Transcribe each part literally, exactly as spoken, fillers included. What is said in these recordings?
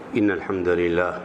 إن الحمد لله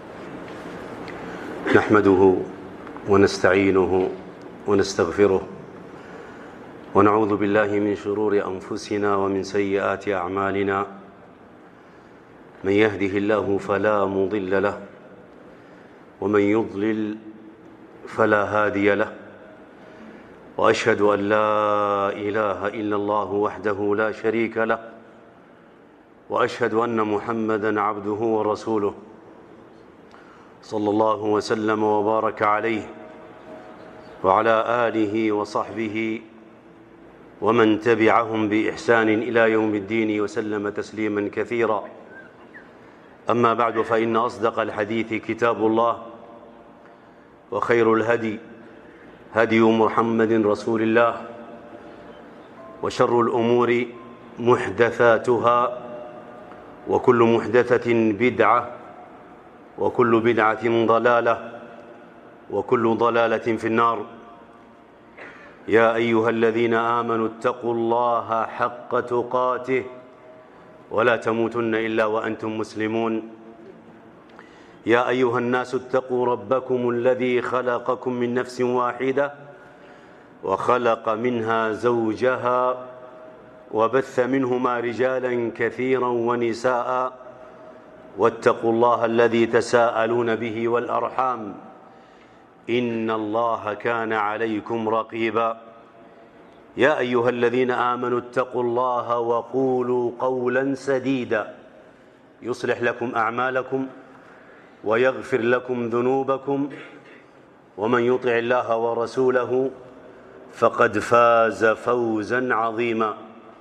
نحمده ونستعينه ونستغفره ونعوذ بالله من شرور أنفسنا ومن سيئات أعمالنا. من يهده الله فلا مضل له ومن يضلل فلا هادي له، وأشهد أن لا إله إلا الله وحده لا شريك له، وأشهد أن محمدًا عبده ورسوله صلى الله وسلم وبارك عليه وعلى آله وصحبه ومن تبعهم بإحسان إلى يوم الدين وسلم تسليمًا كثيرا. أما بعد، فإن أصدق الحديث كتاب الله، وخير الهدي هدي محمد رسول الله، وشر الأمور محدثاتها، وكل محدثة بدعة، وكل بدعة ضلالة، وكل ضلالة في النار. يا أيها الذين آمنوا اتقوا الله حق تقاته ولا تموتن إلا وأنتم مسلمون. يا أيها الناس اتقوا ربكم الذي خلقكم من نفس واحدة وخلق منها زوجها وبث منهما رجالا كثيرا ونساء، واتقوا الله الذي تساءلون به والأرحام إن الله كان عليكم رقيبا. يا أيها الذين آمنوا اتقوا الله وقولوا قولا سديدا يصلح لكم أعمالكم ويغفر لكم ذنوبكم، ومن يطع الله ورسوله فقد فاز فوزا عظيما.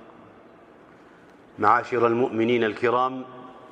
معاشر المؤمنين الكرام،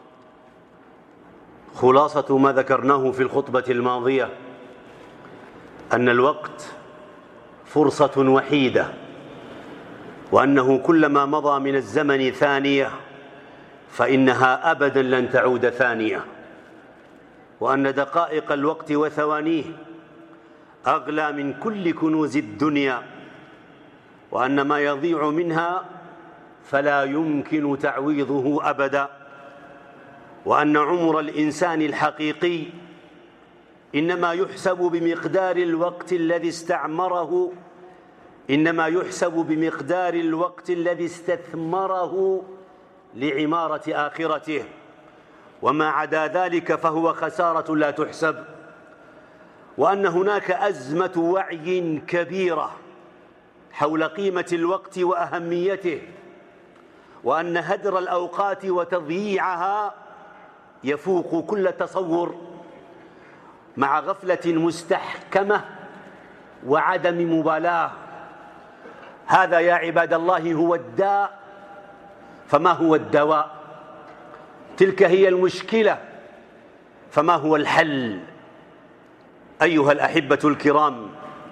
خلاصة ما ذكرناه في الخطبة الماضية أن الوقت فرصة وحيدة، وأنه كلما مضى من الزمن ثانية فإنها أبدا لن تعود ثانية، وأن دقائق الوقت وثوانيه أغلى من كل كنوز الدنيا، وأن ما يضيع منها فلا يمكن تعويضه أبدا، وأن عمر الإنسان الحقيقي إنما يحسب بمقدار الوقت الذي استعمره، إنما يحسب بمقدار الوقت الذي استثمره لعمارة آخرته، وما عدا ذلك فهو خسارة لا تحسب. وأن هناك أزمة وعي كبيرة حول قيمة الوقت وأهميته، وأن هدر الأوقات وتضييعها يفوق كل تصور، مع غفلة مستحكمة وعدم مبالاة. هذا يا عباد الله هو الداء، فما هو الدواء؟ تلك هي المشكلة، فما هو الحل؟ أيها الأحبة الكرام،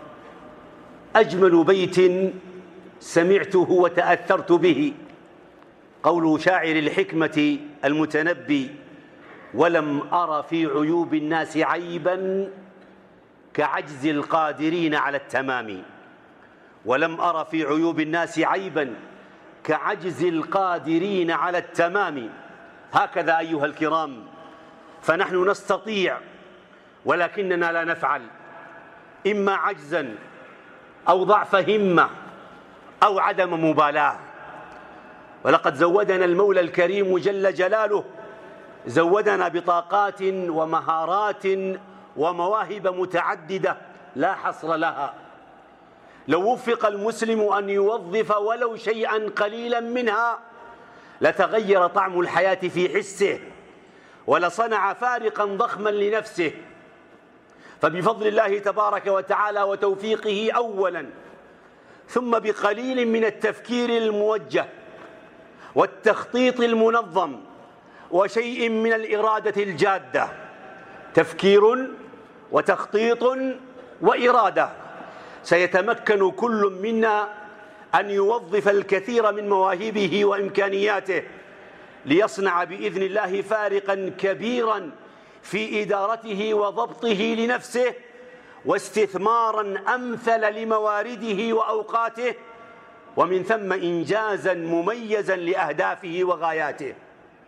أجمل بيت سمعته وتأثرت به قول شاعر الحكمة المتنبي: ولم أر في عيوب الناس عيبا كعجز القادرين على التمام. ولم أر في عيوب الناس عيبا كعجز القادرين على التمام. هكذا أيها الكرام، فنحن نستطيع ولكننا لا نفعل، إما عجزا أو ضعف همة أو عدم مبالاة. ولقد زودنا المولى الكريم جل جلاله، زودنا بطاقات ومهارات ومواهب متعددة لا حصر لها. لو وفق المسلم أن يوظف ولو شيئا قليلا منها لتغير طعم الحياة في حسه، ولصنع فارقا ضخما لنفسه. فبفضل الله تبارك وتعالى وتوفيقه أولا، ثم بقليل من التفكير الموجه والتخطيط المنظم وشيء من الإرادة الجادة، تفكير وتخطيط وإرادة، سيتمكن كل منا أن يوظف الكثير من مواهبه وإمكانياته ليصنع بإذن الله فارقا كبيرا في إدارته وضبطه لنفسه، واستثمارا أمثل لموارده وأوقاته، ومن ثم إنجازا مميزا لأهدافه وغاياته.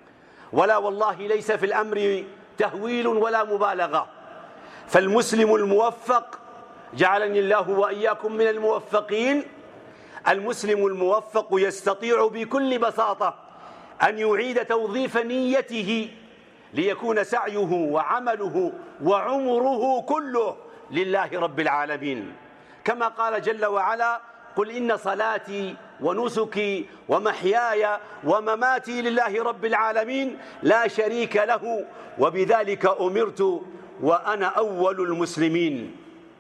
ولا والله ليس في الأمر تهويل ولا مبالغة. فالمسلم الموفق، جعلني الله وإياكم من الموفقين، المسلم الموفق يستطيع بكل بساطة أن يعيد توظيف نيته ليكون سعيه وعمله وعمره كله لله رب العالمين، كما قال جل وعلا: قل إن صلاتي ونسكي ومحياي ومماتي لله رب العالمين لا شريك له وبذلك أمرت وأنا أول المسلمين.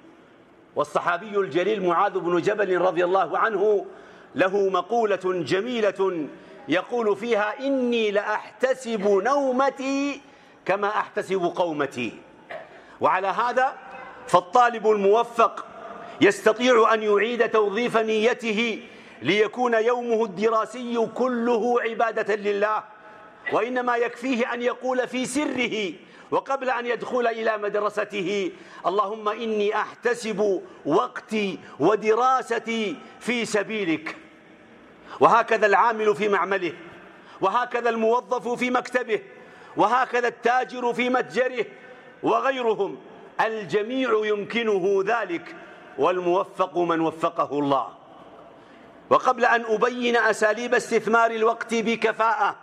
والصحابي الجليل معاذ بن جبل رضي الله عنه له مقولة جميلة يقول فيها: إني لأحتسب نومتي كما أحتسب قومتي. وعلى هذا فالطالب الموفق يستطيع أن يعيد توظيف نيته ليكون يومه الدراسي كله عبادة لله، وإنما يكفيه أن يقول في سره وقبل أن يدخل إلى مدرسته: اللهم إني أحتسب وقتي ودراستي في سبيلك. وهكذا العامل في معمله، وهكذا الموظف في مكتبه، وهكذا التاجر في متجره وغيرهم، الجميع يمكنه ذلك، والموفق من وفقه الله. وقبل أن أبين أساليب استثمار الوقت بكفاءة،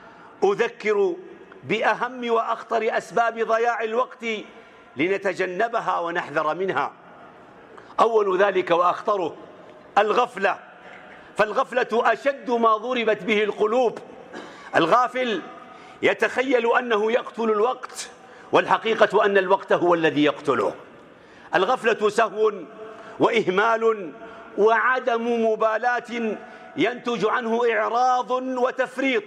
أذكر بأهم وأخطر أسباب ضياع الوقت لنتجنبها ونحذر منها. أول ذلك وأخطره الغفلة، فالغفلة أشد ما ضربت به القلوب. الغافل يتخيل أنه يقتل الوقت، والحقيقة أن الوقت هو الذي يقتله. الغفلة سهو وإهمال وعدم مبالاة ينتج عنه إعراض وتفريط.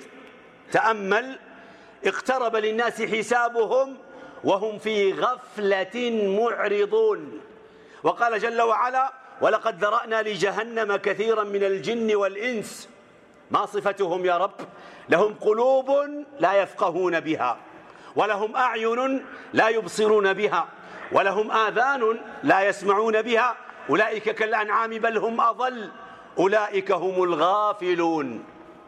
تأمل: اقترب للناس حسابهم وهم في غفلة معرضون. وقال جل وعلا: ولقد ذرأنا لجهنم كثيرا من الجن والإنس. ما صفتهم يا رب؟ لهم قلوب لا يفقهون بها، ولهم أعين لا يبصرون بها، ولهم آذان لا يسمعون بها، أولئك كالأنعام بل هم أضل، أولئك هم الغافلون.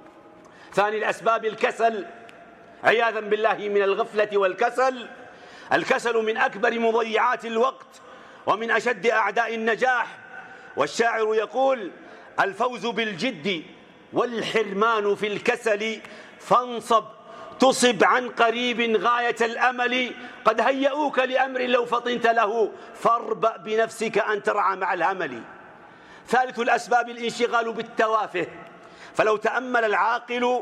ثاني الأسباب الكسل، عياذا بالله من الغفلة والكسل. الكسل من أكبر مضيعات الوقت ومن أشد أعداء النجاح. والشاعر يقول: الفوز بالجد والحرمان في الكسل، فانصب تصب عن قريب غاية الأمل، قد هيئوك لأمر لو فطنت له، فاربأ بنفسك أن ترعى مع الهمل. ثالث الأسباب الانشغال بالتوافه، فلو تأمل العاقل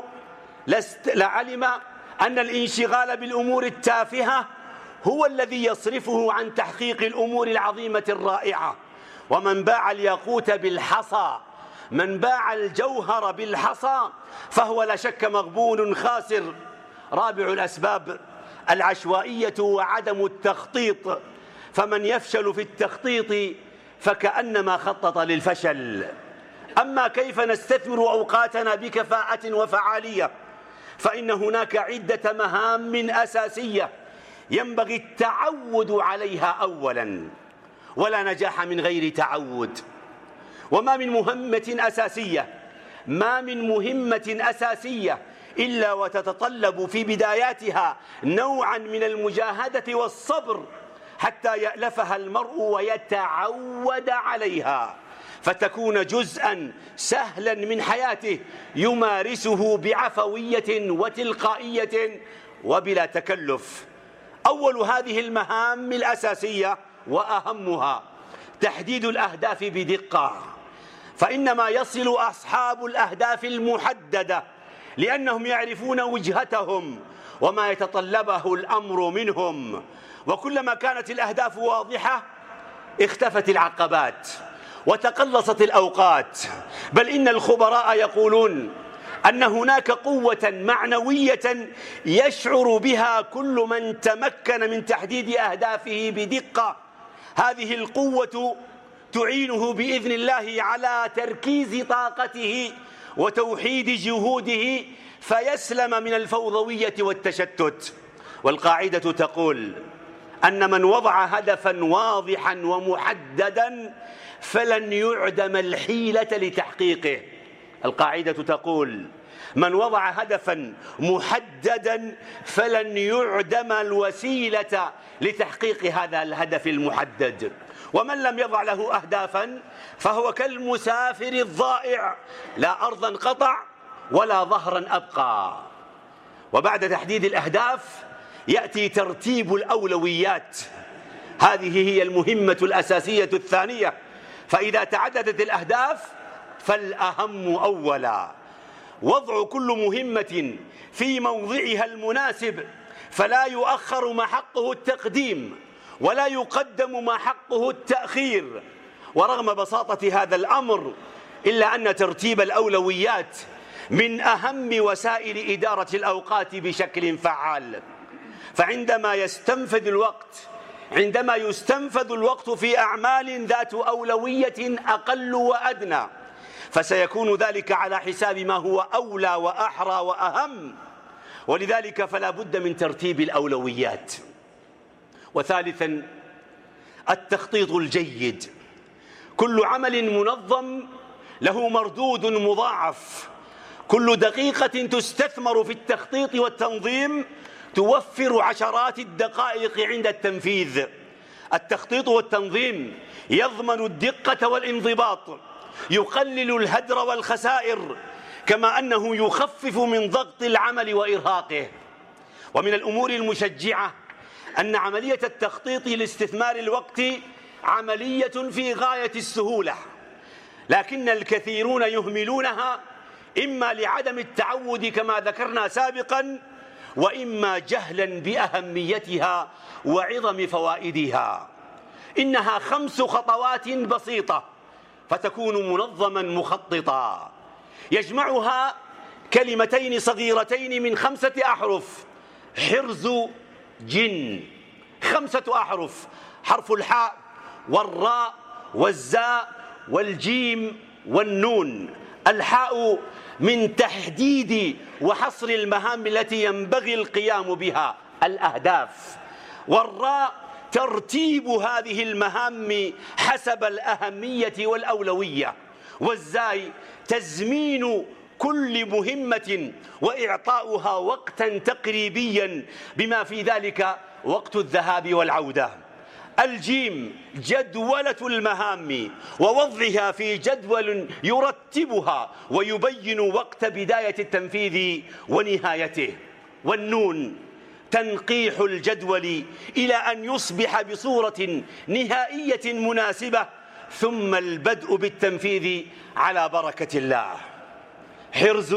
لعلم أن الانشغال بالأمور التافهة هو الذي يصرفه عن تحقيق الأمور العظيمة الرائعة. ومن باع الياقوت بالحصى، من باع الجوهر بالحصى، فهو لا شك مغبون خاسر. رابع الأسباب العشوائية وعدم التخطيط، فمن يفشل في التخطيط فكأنما خطط للفشل. أما كيف نستثمر أوقاتنا بكفاءة وفعالية، فإن هناك عدة مهام أساسية ينبغي التعود عليها أولا، ولا نجاح من غير تعود. وما من مهمة أساسية ما من مهمة أساسية إلا وتتطلب في بداياتها نوعا من المجاهدة والصبر حتى يألفها المرء ويتعود عليها، فتكون جزءا سهلا من حياته يمارسه بعفوية وتلقائية وبلا تكلف. أول هذه المهام الأساسية وأهمها تحديد الأهداف بدقة، فإنما يصل أصحاب الأهداف المحددة لأنهم يعرفون وجهتهم وما يتطلبه الأمر منهم. وكلما كانت الأهداف واضحة اختفت العقبات وتقلصت الأوقات. بل إن الخبراء يقولون أن هناك قوة معنوية يشعر بها كل من تمكن من تحديد أهدافه بدقة. هذه القوة تعينه بإذن الله على تركيز طاقته وتوحيد جهوده فيسلم من الفوضوية والتشتت. والقاعدة تقول أن من وضع هدفا واضحا ومحددا فلن يعدم الحيلة لتحقيقه. القاعدة تقول من وضع هدفا محددا فلن يعدم الوسيلة لتحقيق هذا الهدف المحدد، ومن لم يضع له أهدافا فهو كالمسافر الضائع، لا أرضا قطع ولا ظهرا أبقى. وبعد تحديد الأهداف يأتي ترتيب الأولويات، هذه هي المهمة الأساسية الثانية. فإذا تعددت الأهداف فالأهم أولا وضع كل مهمة في موضعها المناسب، فلا يؤخر ما حقه التقديم ولا يقدم ما حقه التأخير. ورغم بساطة هذا الأمر إلا أن ترتيب الأولويات من أهم وسائل إدارة الأوقات بشكل فعال. فعندما يستنفذ الوقت عندما يستنفذ الوقت في أعمال ذات أولوية أقل وأدنى فسيكون ذلك على حساب ما هو أولى وأحرى وأهم، ولذلك فلا بد من ترتيب الأولويات. وثالثا التخطيط الجيد. كل عمل منظم له مردود مضاعف، كل دقيقة تستثمر في التخطيط والتنظيم توفر عشرات الدقائق عند التنفيذ. التخطيط والتنظيم يضمن الدقة والانضباط، يقلل الهدر والخسائر، كما أنه يخفف من ضغط العمل وإرهاقه. ومن الأمور المشجعة أن عملية التخطيط لاستثمار الوقت عملية في غاية السهولة، لكن الكثيرون يهملونها إما لعدم التعود كما ذكرنا سابقا، وإما جهلا بأهميتها وعظم فوائدها. إنها خمس خطوات بسيطة فتكون منظما مخططا، يجمعها كلمتين صغيرتين من خمسة أحرف: حرز جن. خمسة أحرف: حرف الحاء والراء والزاء والجيم والنون. الحاء من تحديد وحصر المهام التي ينبغي القيام بها، الأهداف. والراء ترتيب هذه المهام حسب الأهمية والأولوية. والزاي تزمين كل مهمة وإعطاؤها وقتا تقريبيا بما في ذلك وقت الذهاب والعودة. الجيم جدولة المهام ووضعها في جدول يرتبها ويبين وقت بداية التنفيذ ونهايته. والنون تنقيح الجدول إلى أن يصبح بصورة نهائية مناسبة، ثم البدء بالتنفيذ على بركة الله. حرز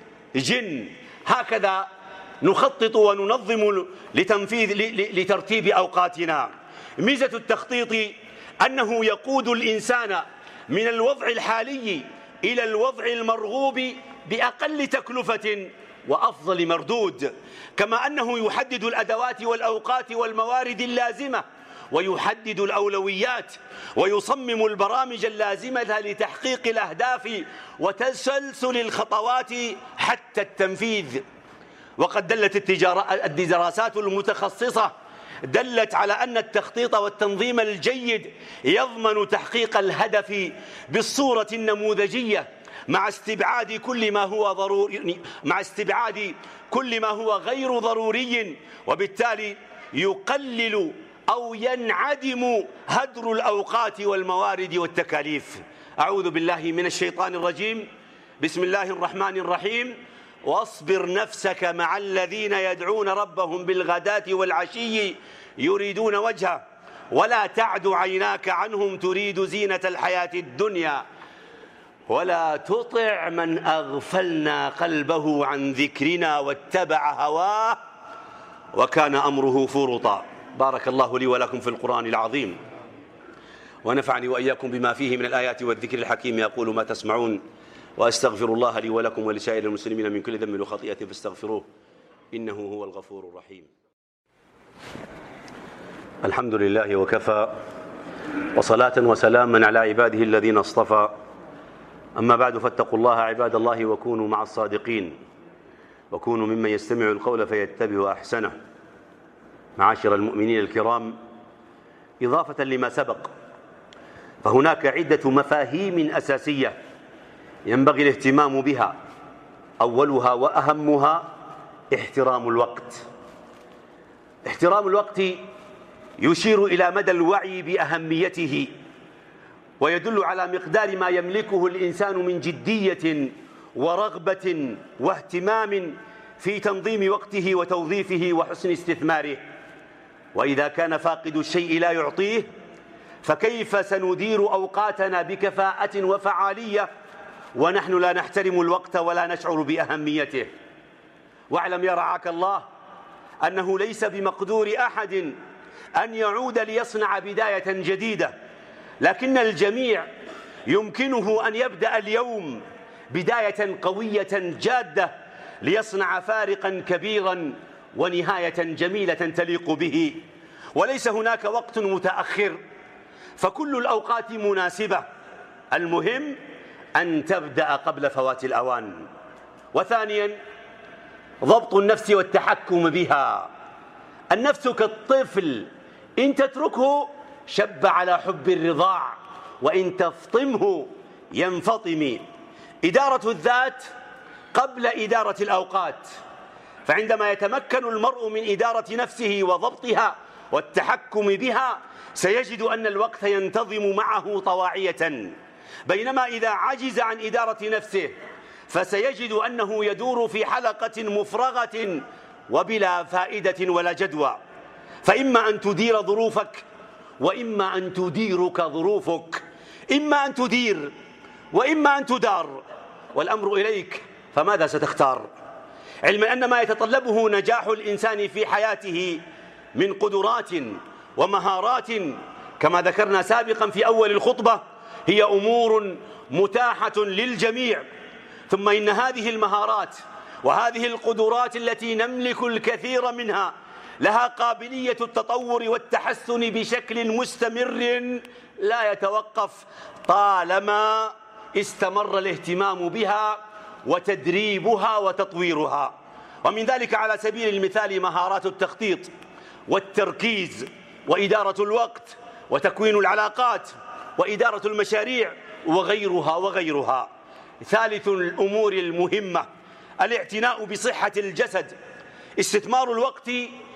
جن. هكذا نخطط وننظم لتنفيذ لترتيب أوقاتنا. ميزة التخطيط أنه يقود الإنسان من الوضع الحالي إلى الوضع المرغوب بأقل تكلفة وأفضل مردود، كما أنه يحدد الأدوات والأوقات والموارد اللازمة، ويحدد الأولويات، ويصمم البرامج اللازمة لتحقيق الأهداف وتسلسل الخطوات حتى التنفيذ. وقد دلت الدراسات المتخصصة دلت على أن التخطيط والتنظيم الجيد يضمن تحقيق الهدف بالصورة النموذجية، مع استبعاد كل ما هو ضروري مع استبعاد كل ما هو غير ضروري، وبالتالي يقلل أو ينعدم هدر الأوقات والموارد والتكاليف. أعوذ بالله من الشيطان الرجيم. بسم الله الرحمن الرحيم. واصبر نفسك مع الذين يدعون ربهم بالغداة والعشي يريدون وجهه ولا تعد عيناك عنهم تريد زينة الحياة الدنيا ولا تطع من أغفلنا قلبه عن ذكرنا واتبع هواه وكان أمره فرطا. بارك الله لي ولكم في القرآن العظيم، ونفعني وإياكم بما فيه من الآيات والذكر الحكيم. يقول ما تسمعون، وأستغفر الله لي ولكم ولسائر المسلمين من كل ذنب وخطيئة فاستغفروه إنه هو الغفور الرحيم. الحمد لله وكفى، وصلاة وسلاما على عباده الذين اصطفى. أما بعد، فاتقوا الله عباد الله وكونوا مع الصادقين، وكونوا ممن يستمع القول فيتبع أحسنه. معاشر المؤمنين الكرام، إضافة لما سبق، فهناك عدة مفاهيم أساسية ينبغي الاهتمام بها أولها وأهمها احترام الوقت. احترام الوقت يشير إلى مدى الوعي بأهميته، ويدل على مقدار ما يملكه الإنسان من جدية ورغبة واهتمام في تنظيم وقته وتوظيفه وحسن استثماره. وإذا كان فاقد الشيء لا يعطيه، فكيف سندير أوقاتنا بكفاءة وفعالية ونحن لا نحترم الوقت ولا نشعر بأهميته؟ واعلم يا رعاك الله أنه ليس بمقدور أحد أن يعود ليصنع بداية جديدة، لكن الجميع يمكنه أن يبدأ اليوم بداية قوية جادة ليصنع فارقا كبيرا ونهاية جميلة تليق به. وليس هناك وقت متأخر، فكل الأوقات مناسبة، المهم أن تبدأ قبل فوات الأوان. وثانيا ضبط النفس والتحكم بها. النفس كالطفل، إن تتركه شب على حب الرضاع، وإن تفطمه ينفطم. إدارة الذات قبل إدارة الأوقات، فعندما يتمكن المرء من إدارة نفسه وضبطها والتحكم بها سيجد أن الوقت ينتظم معه طواعية، بينما إذا عجز عن إدارة نفسه فسيجد أنه يدور في حلقة مفرغة وبلا فائدة ولا جدوى. فإما أن تدير ظروفك وإما أن تديرك ظروفك، إما أن تدير وإما أن تدار، والأمر إليك، فماذا ستختار؟ علما أن ما يتطلبه نجاح الإنسان في حياته من قدرات ومهارات كما ذكرنا سابقا في أول الخطبة هي أمور متاحة للجميع. ثم إن هذه المهارات وهذه القدرات التي نملك الكثير منها لها قابلية التطور والتحسن بشكل مستمر لا يتوقف طالما استمر الاهتمام بها وتدريبها وتطويرها. ومن ذلك على سبيل المثال مهارات التخطيط والتركيز وإدارة الوقت وتكوين العلاقات وإدارة المشاريع وغيرها وغيرها. ثالث الأمور المهمة الاعتناء بصحة الجسد. استثمار الوقت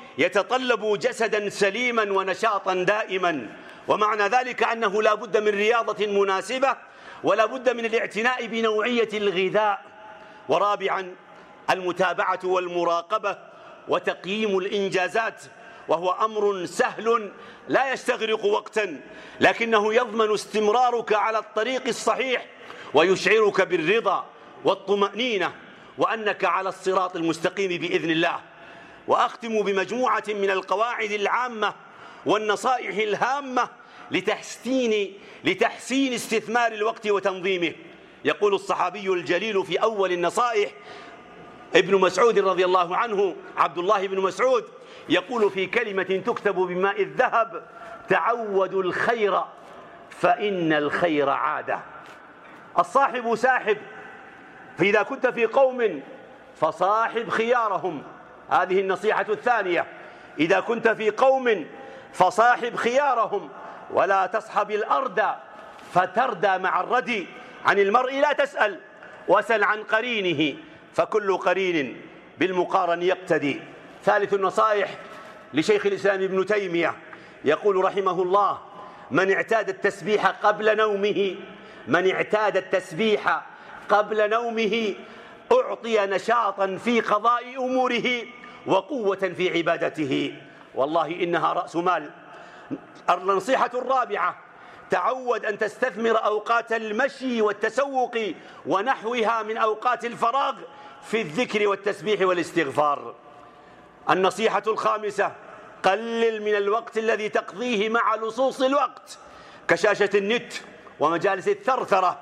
يتطلب جسدا سليما ونشاطا دائما، ومعنى ذلك أنه لا بد من رياضة مناسبة ولا بد من الاعتناء بنوعية الغذاء. ورابعا المتابعة والمراقبة وتقييم الإنجازات، وهو أمر سهل لا يستغرق وقتا، لكنه يضمن استمرارك على الطريق الصحيح ويشعرك بالرضا والطمأنينة وأنك على الصراط المستقيم بإذن الله. وأختم بمجموعة من القواعد العامة والنصائح الهامة لتحسين لتحسين استثمار الوقت وتنظيمه. يقول الصحابي الجليل في أول النصائح ابن مسعود رضي الله عنه، عبد الله بن مسعود، يقول في كلمة تكتب بماء الذهب: تعودوا الخير فإن الخير عادة. الصاحب ساحب، فإذا كنت في قوم فصاحب خيارهم. هذه النصيحة الثانية: إذا كنت في قوم فصاحب خيارهم ولا تصحب الأرض فتردى مع الردي. عن المرء لا تسأل وسل عن قرينه فكل قرين بالمقارن يقتدي. ثالث النصائح لشيخ الإسلام ابن تيمية، يقول رحمه الله: من اعتاد التسبيح قبل نومه من اعتاد التسبيح قبل نومه أعطي نشاطا في قضاء أموره وقوة في عبادته، والله إنها رأس مال. النصيحة الرابعة: تعود أن تستثمر أوقات المشي والتسوق ونحوها من أوقات الفراغ في الذكر والتسبيح والاستغفار. النصيحة الخامسة: قلل من الوقت الذي تقضيه مع لصوص الوقت كشاشة النت ومجالس الثرثرة،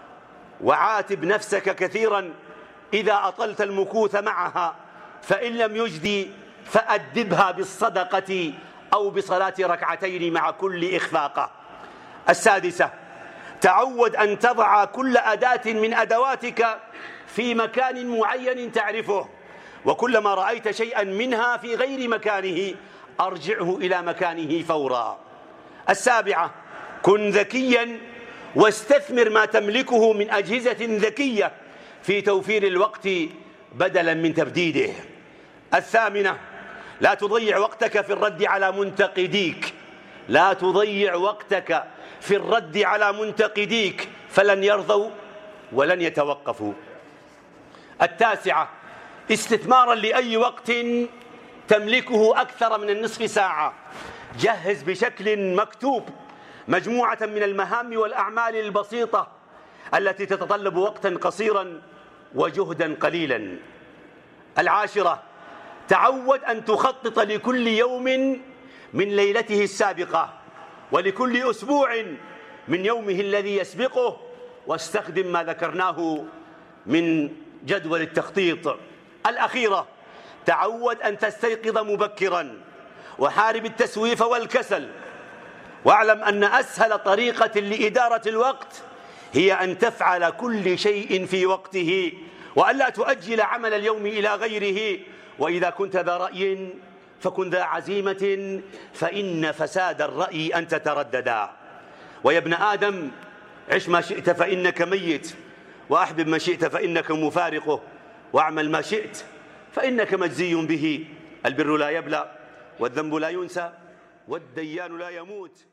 وعاتب نفسك كثيرا إذا أطلت المكوث معها، فإن لم يجدي فأدبها بالصدقة أو بصلاة ركعتين مع كل إخفاقة. السادسة: تعود أن تضع كل أداة من أدواتك في مكان معين تعرفه، وكلما رأيت شيئا منها في غير مكانه أرجعه إلى مكانه فورا. السابعة: كن ذكيا واستثمر ما تملكه من أجهزة ذكية في توفير الوقت بدلا من تبديده. الثامنة: لا تضيع وقتك في الرد على منتقديك، لا تضيع وقتك في الرد على منتقديك فلن يرضوا ولن يتوقفوا. التاسعة: استثمارا لأي وقت تملكه أكثر من النصف ساعة، جهز بشكل مكتوب مجموعة من المهام والأعمال البسيطة التي تتطلب وقتا قصيرا وجهدا قليلا. العاشرة: تعود أن تخطط لكل يوم من ليلته السابقة ولكل أسبوع من يومه الذي يسبقه، واستخدم ما ذكرناه من جدول التخطيط. الأخيرة: تعود أن تستيقظ مبكرا وحارب التسويف والكسل، واعلم أن أسهل طريقة لإدارة الوقت هي أن تفعل كل شيء في وقته وألا تؤجل عمل اليوم إلى غيره. وإذا كنت ذا رأي فكن ذا عزيمة، فإن فساد الرأي أن تترددا. ويا ابن آدم، عش ما شئت فإنك ميت، وأحبب ما شئت فإنك مفارقه، واعمل ما شئت فإنك مجزي به. البر لا يبلى والذنب لا ينسى والديان لا يموت.